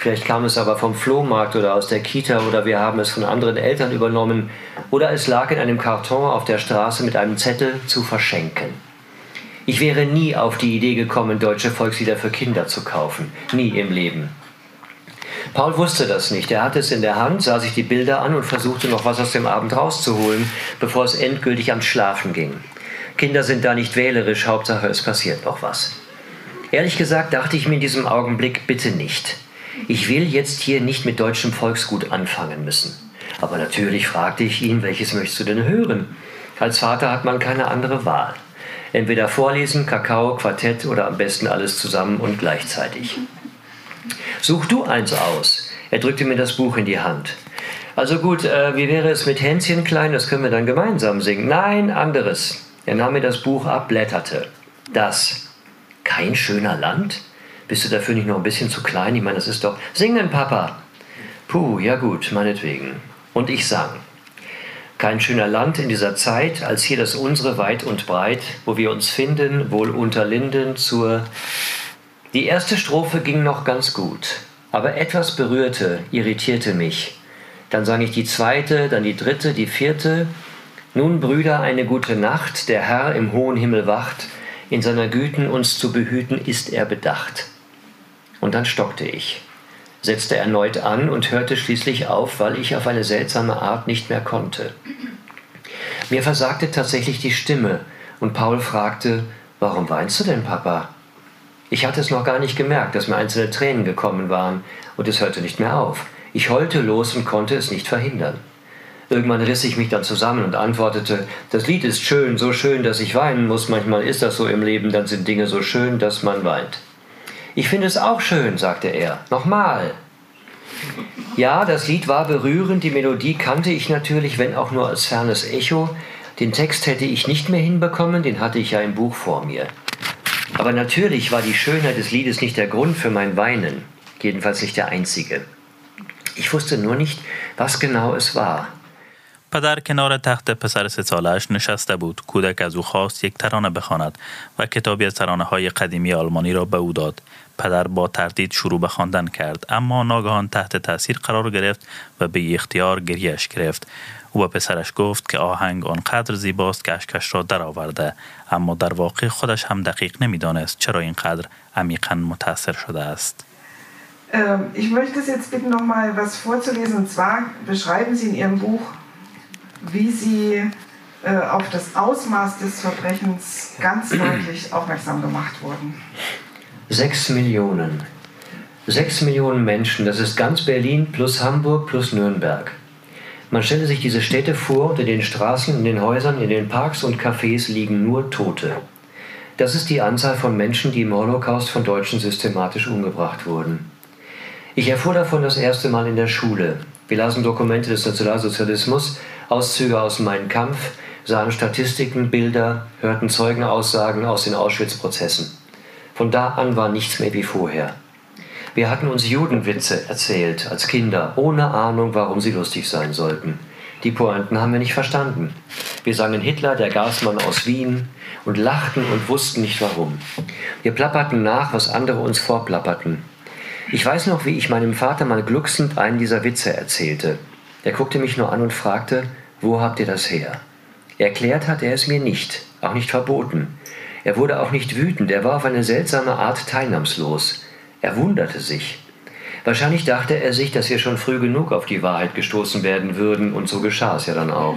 Vielleicht kam es aber vom Flohmarkt oder aus der Kita oder wir haben es von anderen Eltern übernommen oder es lag in einem Karton auf der Straße mit einem Zettel zu verschenken. Ich wäre nie auf die Idee gekommen, deutsche Volkslieder für Kinder zu kaufen. Nie im Leben. Paul wusste das nicht. Er hatte es in der Hand, sah sich die Bilder an und versuchte noch was aus dem Abend rauszuholen, bevor es endgültig ans Schlafen ging. Kinder sind da nicht wählerisch, Hauptsache es passiert noch was. Ehrlich gesagt dachte ich mir in diesem Augenblick, bitte nicht. Ich will jetzt hier nicht mit deutschem Volksgut anfangen müssen. Aber natürlich fragte ich ihn, welches möchtest du denn hören? Als Vater hat man keine andere Wahl. Entweder vorlesen, Kakao, Quartett oder am besten alles zusammen und gleichzeitig. Such du eins aus. Er drückte mir das Buch in die Hand. Also gut, äh, wie wäre es mit Hänschen klein? Das können wir dann gemeinsam singen. Nein, anderes. Er nahm mir das Buch ab, blätterte. Das. Kein schöner Land? Bist du dafür nicht noch ein bisschen zu klein? Ich meine, das ist doch... Singen, Papa! Puh, ja gut, meinetwegen. Und ich sang. Kein schöner Land in dieser Zeit, als hier das unsere weit und breit, wo wir uns finden, wohl unter Linden zur... Die erste Strophe ging noch ganz gut, aber etwas berührte, irritierte mich. Dann sang ich die zweite, dann die dritte, die vierte. Nun, Brüder, eine gute Nacht, der Herr im hohen Himmel wacht, in seiner Güten uns zu behüten, ist er bedacht. Und dann stockte ich, setzte erneut an und hörte schließlich auf, weil ich auf eine seltsame Art nicht mehr konnte. Mir versagte tatsächlich die Stimme und Paul fragte, warum weinst du denn, Papa? Ich hatte es noch gar nicht gemerkt, dass mir einzelne Tränen gekommen waren und es hörte nicht mehr auf. Ich heulte los und konnte es nicht verhindern. Irgendwann riss ich mich dann zusammen und antwortete, das Lied ist schön, so schön, dass ich weinen muss. Manchmal ist das so im Leben, dann sind Dinge so schön, dass man weint. Ich finde es auch schön, sagte er. Nochmal. Ja, das Lied war berührend, die Melodie kannte ich natürlich, wenn auch nur als fernes Echo. Den Text hätte ich nicht mehr hinbekommen, den hatte ich ja im Buch vor mir. Aber natürlich war die Schönheit des Liedes nicht der Grund für mein Weinen, jedenfalls nicht der einzige. Ich wusste nur nicht, was genau es war. پدر کنار تخت پسر سه ساله‌اش نشسته بود. کودک از او خواست یک ترانه بخواند و کتابی از ترانه‌های قدیمی آلمانی را به او داد. پدر با تردید شروع به خواندن کرد، اما ناگهان تحت تاثیر قرار گرفت و به اختیار گریه‌اش گرفت. او به پسرش گفت که آهنگ آنقدر زیباست که اشکش را درآورده، اما در واقع خودش هم دقیق نمی‌دانست چرا اینقدر عمیقاً متأثر شده است. Ich möchte es jetzt bitten, noch mal was vorzulesen. Und zwar beschreiben Sie in Ihrem Buch, wie Sie äh, auf das Ausmaß des Verbrechens ganz deutlich aufmerksam gemacht wurden. Sechs Millionen. Sechs Millionen Menschen, das ist ganz Berlin plus Hamburg plus Nürnberg. Man stelle sich diese Städte vor, und in den Straßen, in den Häusern, in den Parks und Cafés liegen nur Tote. Das ist die Anzahl von Menschen, die im Holocaust von Deutschen systematisch umgebracht wurden. Ich erfuhr davon das erste Mal in der Schule. Wir lasen Dokumente des Nationalsozialismus, Auszüge aus Mein Kampf, sahen Statistiken, Bilder, hörten Zeugenaussagen aus den Auschwitz-Prozessen. Von da an war nichts mehr wie vorher. Wir hatten uns Judenwitze erzählt, als Kinder, ohne Ahnung, warum sie lustig sein sollten. Die Pointen haben wir nicht verstanden. Wir sangen Hitler, der Gasmann aus Wien, und lachten und wussten nicht warum. Wir plapperten nach, was andere uns vorplapperten. Ich weiß noch, wie ich meinem Vater mal glucksend einen dieser Witze erzählte. Er guckte mich nur an und fragte, wo habt ihr das her? Erklärt hat er es mir nicht, auch nicht verboten. Er wurde auch nicht wütend, er war auf eine seltsame Art teilnahmslos. Er wunderte sich. Wahrscheinlich dachte er sich, dass wir schon früh genug auf die Wahrheit gestoßen werden würden, und so geschah es ja dann auch.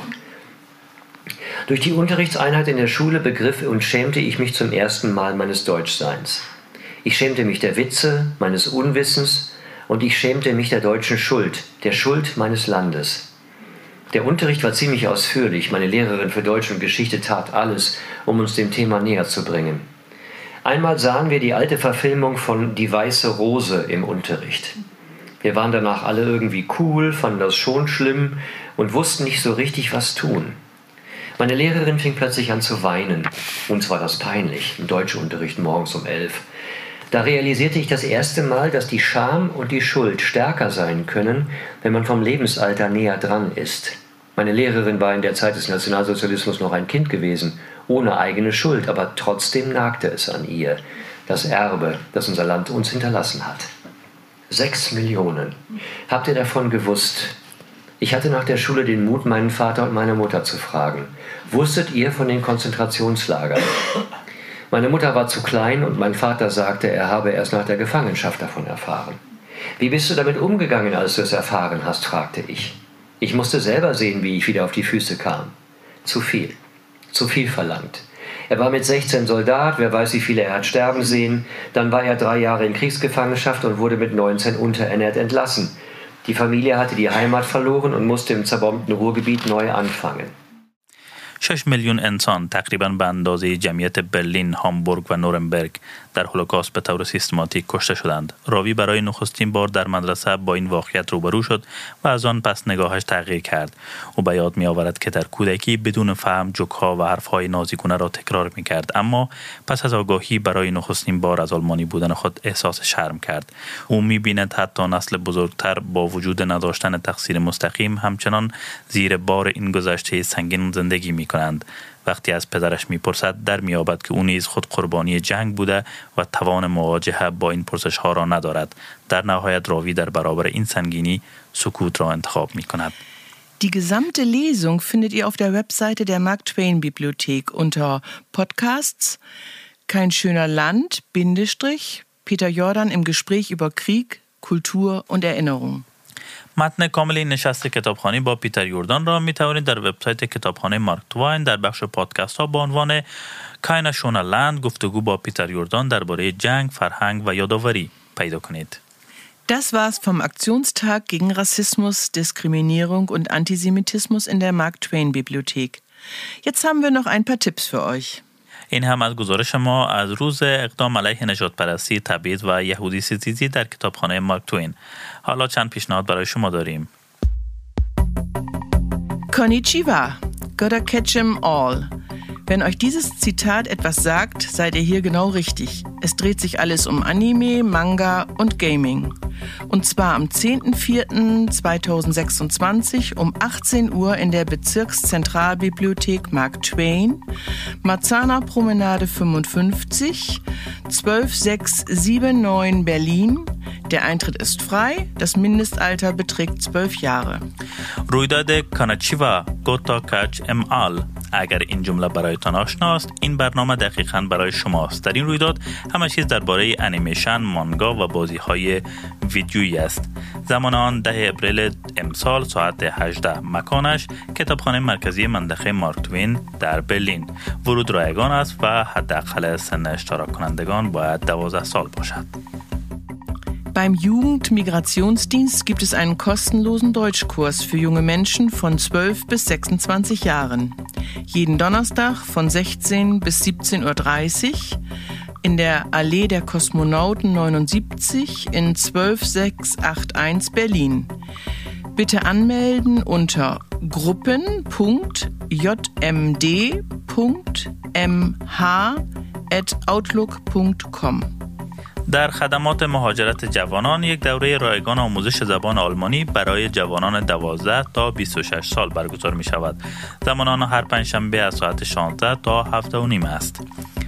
Durch die Unterrichtseinheit in der Schule begriff und schämte ich mich zum ersten Mal meines Deutschseins. Ich schämte mich der Witze, meines Unwissens, und ich schämte mich der deutschen Schuld, der Schuld meines Landes. Der Unterricht war ziemlich ausführlich. Meine Lehrerin für Deutsch und Geschichte tat alles, um uns dem Thema näher zu bringen. Einmal sahen wir die alte Verfilmung von Die Weiße Rose im Unterricht. Wir waren danach alle irgendwie cool, fanden das schon schlimm und wussten nicht so richtig, was tun. Meine Lehrerin fing plötzlich an zu weinen. Uns war das peinlich, im Deutschunterricht morgens um elf. Da realisierte ich das erste Mal, dass die Scham und die Schuld stärker sein können, wenn man vom Lebensalter näher dran ist. Meine Lehrerin war in der Zeit des Nationalsozialismus noch ein Kind gewesen, ohne eigene Schuld, aber trotzdem nagte es an ihr, das Erbe, das unser Land uns hinterlassen hat. Sechs Millionen. Habt ihr davon gewusst? Ich hatte nach der Schule den Mut, meinen Vater und meine Mutter zu fragen. Wusstet ihr von den Konzentrationslagern? Meine Mutter war zu klein und mein Vater sagte, er habe erst nach der Gefangenschaft davon erfahren. Wie bist du damit umgegangen, als du es erfahren hast, fragte ich. Ich musste selber sehen, wie ich wieder auf die Füße kam. Zu viel. Zu viel verlangt. Er war mit sechzehn Soldat, wer weiß, wie viele er hat sterben sehen. Dann war er drei Jahre in Kriegsgefangenschaft und wurde mit neunzehn unterernährt entlassen. Die Familie hatte die Heimat verloren und musste im zerbombten Ruhrgebiet neu anfangen. شش میلیون انسان تقریباً به اندازه جمعیت برلین، هامبورگ و نورنبرگ در هولوکاست به طور سیستماتیک کشته شدند. راوی برای نخستین بار در مدرسه با این واقعیت روبرو شد و از آن پس نگاهش تغییر کرد. او به یاد می‌آورد که در کودکی بدون فهم جوک‌ها و حرف‌های نازیگونه را تکرار می‌کرد، اما پس از آگاهی برای نخستین بار از آلمانی بودن خود احساس شرم کرد. او می‌بیند حتی نسل بزرگتر با وجود نداشتن تقصیر مستقیم همچنان زیر بار این گذشته سنگین زندگی می کنند. وقتی از پدرش میپرسد در میابد که او نیز خود قربانی جنگ بوده و توان مواجهه با این پرسش ها را ندارد. در نهایت راوی در برابر این سنگینی سکوت را انتخاب می کند. Die gesamte Lesung findet ihr auf der Webseite der Mark Twain Bibliothek unter Podcasts Kein schöner Land, Bindestrich, Peter Jordan im Gespräch über Krieg, Kultur und Erinnerung. متن کامل این نشست کتابخوانی با پیتر یوردان را می توانید در وبسایت کتابخانه مارک توین در بخش پادکست ها با عنوان کاین شونه لند گفتگو با پیتر یوردان درباره جنگ، فرهنگ و یادآوری پیدا کنید. Das war's vom Aktionstag gegen Rassismus, Diskriminierung und Antisemitismus in der Mark Twain Bibliothek. Jetzt haben wir noch ein paar Tipps für euch. این هم از گزارش ما از روز اقدام علیه نژادپرستی، تبعیض و یهودی ستیزی در کتابخانه مارک توین. حالا چند پیشنهاد برای شما داریم. Konnichiwa, gotta catch 'em all. Wenn euch dieses Zitat etwas sagt, seid ihr hier genau richtig. Es dreht sich alles um Anime, Manga und Gaming. Und zwar am zehnten vierten zweitausendsechsundzwanzig um achtzehn Uhr in der Bezirkszentralbibliothek Mark Twain, Marzahner Promenade fünfundfünfzig, zwölf sechs sieben neun Berlin. Der Eintritt ist frei, das Mindestalter beträgt zwölf Jahre. رویداد کاناچیوا گوتا کچ ام آل. اگر این جمله برایتان آشناست، این برنامه دقیقاً برای شماست. در این رویداد همه چیز درباره انیمیشن، مانگا و بازی‌های ویدیویی است. زمان آن ده اپریل امسال ساعت هجده. مکانش کتابخانه مرکزی منطقه مارک توین در برلین. ورود رایگان است و حداقل سن اشتراک کنندگان باید دوازده سال باشد. Beim Jugendmigrationsdienst gibt es einen kostenlosen Deutschkurs für junge Menschen von zwölf bis sechsundzwanzig Jahren. Jeden Donnerstag von sechzehn bis siebzehn Uhr dreißig in der Allee der Kosmonauten neunundsiebzig in zwölf sechs acht eins Berlin. Bitte anmelden unter gruppen punkt j m d punkt m h at outlook punkt com. در خدمات مهاجرت جوانان یک دوره رایگان آموزش زبان آلمانی برای جوانان دوازده تا بیست و شش سال برگزار می شود. زمان آن هر پنجشنبه از ساعت شانزده تا هفت و نیم است.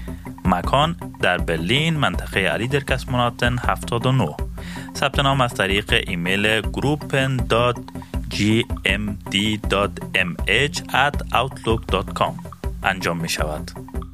مکان در برلین، منطقه علی در کسموناتن هفتاد و نه. ثبت نام از طریق ایمیل gruppen دات جی ام دی دات ام اچ ات outlook دات کام انجام می شود.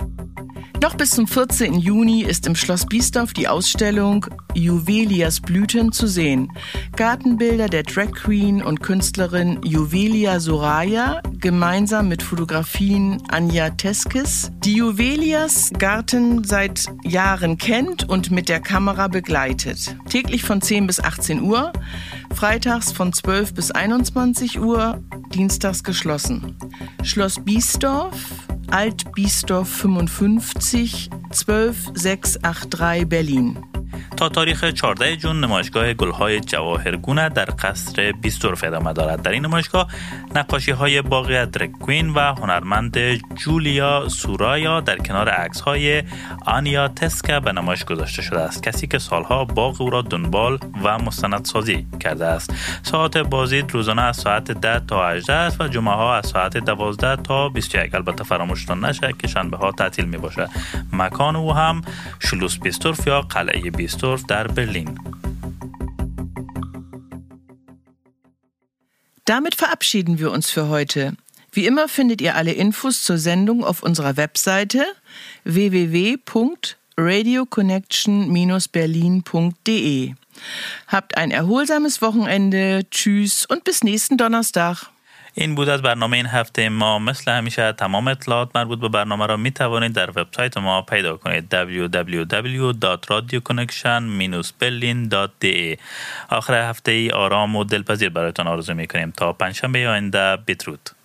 Noch bis zum vierzehnten Juni ist im Schloss Biesdorf die Ausstellung Juvelias Blüten zu sehen. Gartenbilder der Drag Queen und Künstlerin Juvelia Soraya gemeinsam mit Fotografien Anja Teskis, die Juvelias Garten seit Jahren kennt und mit der Kamera begleitet. Täglich von zehn bis achtzehn Uhr, freitags von zwölf bis einundzwanzig Uhr, dienstags geschlossen. Schloss Biesdorf, Alt Biesdorf fünfundfünfzig zwölf sechs acht drei Berlin. تا تاریخ چهاردهم ژوئن نمایشگاه گل‌های جواهرگونه در قصر بیستورف ادامه دارد. در این نمایشگاه نقاشی‌های باغی درگ کوین و هنرمند جولیا سورایا در کنار عکس‌های آنیا تسکا به نمایش گذاشته شده است، کسی که سالها باغ او را دنبال و مستندسازی کرده است. ساعت بازی روزانه از ساعت ده تا هجده است و جمعه‌ها از ساعت دوازده تا بیست و یک. البته فراموشتان نشه که شنبه‌ها تعطیل می‌باشه. مکان او هم شلوس بیستورف یا قلعه بیستورف در برلین. Damit verabschieden wir uns für heute. Wie immer findet ihr alle Infos zur Sendung auf unserer Webseite w w w punkt radio connection dash berlin punkt d e. Habt ein erholsames Wochenende. Tschüss und bis nächsten Donnerstag. این بود از برنامه این هفته ما. مثل همیشه تمام اطلاعات مربوط به برنامه را می توانید در وبسایت ما پیدا کنید دبلیو دبلیو دبلیو دات رادیو کانکشن دات برلین دات دی ای. آخر هفته ای آرام و دلپذیر برایتان آرزو می کنیم تا پنجشنبه آینده. بدرود.